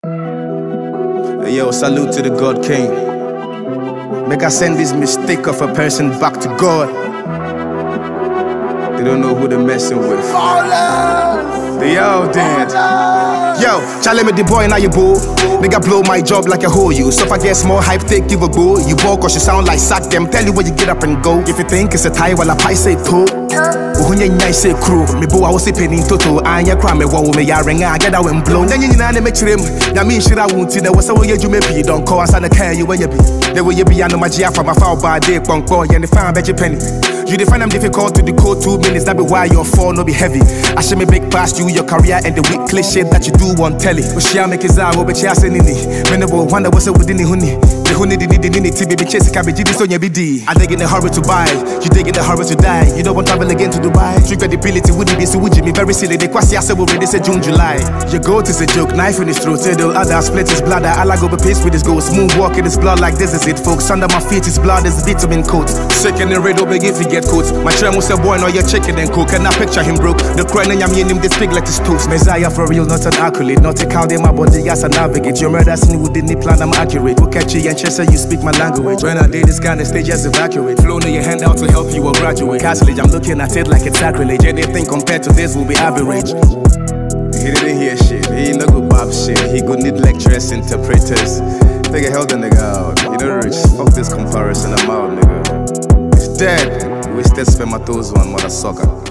Yo, salute to the God King. Make I send this mistake of a person back to God. They don't know who they're messing with. They all dead. Yo, Charlie me the boy now you boo. Nigga blow my job like a hoe you. So if I get small hype, take you a go. You walk cause you sound like sack them. Tell you where you get up and go. If you think it's a tie, well I pie say toe. Uhunye nyai say crew. Me bo I was penny toto. Anya cry me wow me ya ring I get out and blow. Then you na me trim. Ya mean shit I won't see. There was a way you may be. Don't call us and care you where you be. The way you be I know my G from my foul by day. Punk boy and the fan bet you penny. You define them difficult to decode 2 minutes. That be why your fall no be heavy. I should me big past you, your career and the weak cliche that you do on telly. But she make his eye over chasing in it. When the boy wonder what's up within the honey. The honey did to be chasing cabbage. This on your BD. I dig in a hurry to buy. You dig in a hurry to die. You don't want to travel again to Dubai. True credibility wouldn't be so would you me very silly. They quasi say already say June, July. Your goat is a joke, knife in his throat. The other split his blood. I like over pace with his goal. Smooth walk in his blood like this is it, folks. Under my feet his blood is vitamin coat. Second and red over if he get coat. My trem was a boy, now you're chicken and cook. And I picture him broke. The crown and yam him this big like his toast. Messiah for real, not an accolade. Not a count in my body, yes, I navigate. Your murder's new within the plan, I'm accurate. Look at you and Chester, you speak my language. When I did this kind of stage, just evacuate. Flow in your hand out to help you or graduate. Castlage, I'm looking at it like it's sacrilege. Anything compared to this will be average. He didn't hear shit. He ain't no good bop shit. He could need lecturers, interpreters. Figure hell the nigga out. You know rich. Fuck this comparison, I'm out, nigga. It's dead. Wasted spermatozoa, mother sucker.